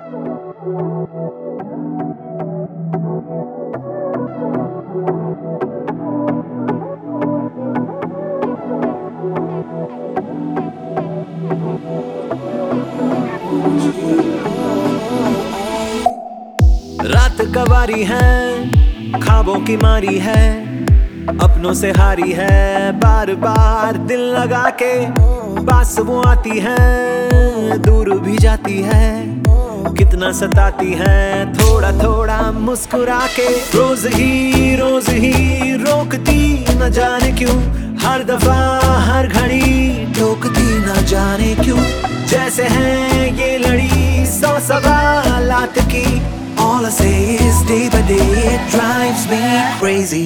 रात कवारी है, ख्वाबों की मारी है, अपनों से हारी है, बार बार दिल लगा के पास वो आती है, दूर भी जाती है, कितना सताती है, थोड़ा थोड़ा मुस्कुरा के रोज ही रोकती न जाने क्यों, हर दफा हर घड़ी टोकती न जाने क्यों, जैसे है ये लड़ी 100 सवालात की। All I say is day by day it drives me crazy.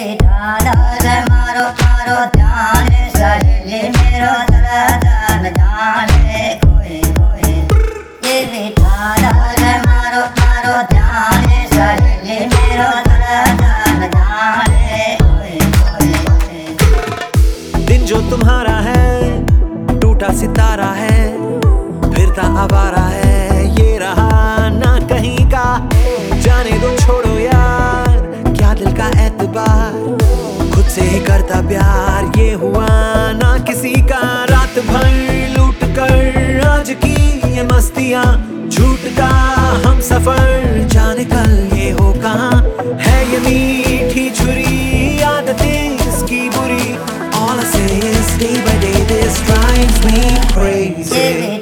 दिन जो तुम्हारा है टूटा सितारा है, फिरता आवारा है, ये रहा ना कहीं का, जाने दो छोड़ो यार, क्या दिल का एतबार, खुद से ही करता प्यार, ये हुआ ना किसी का, रात भर लूट कर आज की ये मस्तियां, झूठ का हम सफर, जाने कल ये हो कहाँ, है ये मीठी छुरी आदतें इसकी बुरी। All I say is day by day this drives me crazy.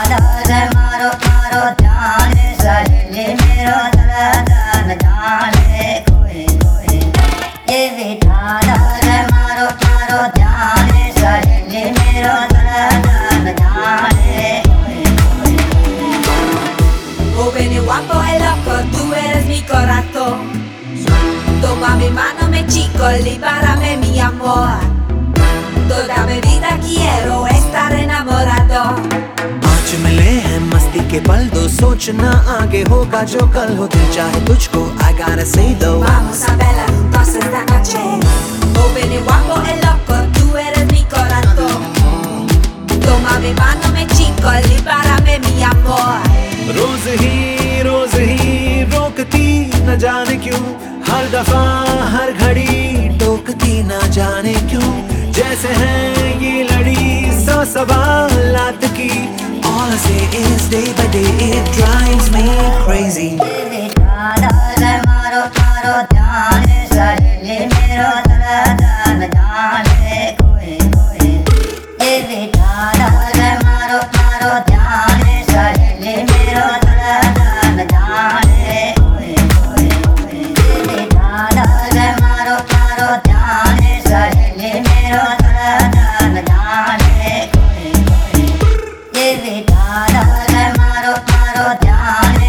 Joven guapo e loco, tú eres mi corazón. Toma mi mano, mi chico, libárame mi amor. Toda mi vida quiero estar enamorado. आज मिले हैं मस्ती के पल दो, सोचना आगे होगा जो कल हो, दिल चाहे तुझको I gotta say though. Vamos a bailar juntos esta noche. Joven guapo e loco, tú eres mi corazón. Toma mi mano, mi chico, libárame mi amor. रोज ही रोकती न जाने क्यों, हर दफा हर घड़ी टोकती न जाने क्यों, जैसे है ये लड़ी 100 सवालात की। All I say is day by day it drives me crazy. Maro, maro, maro,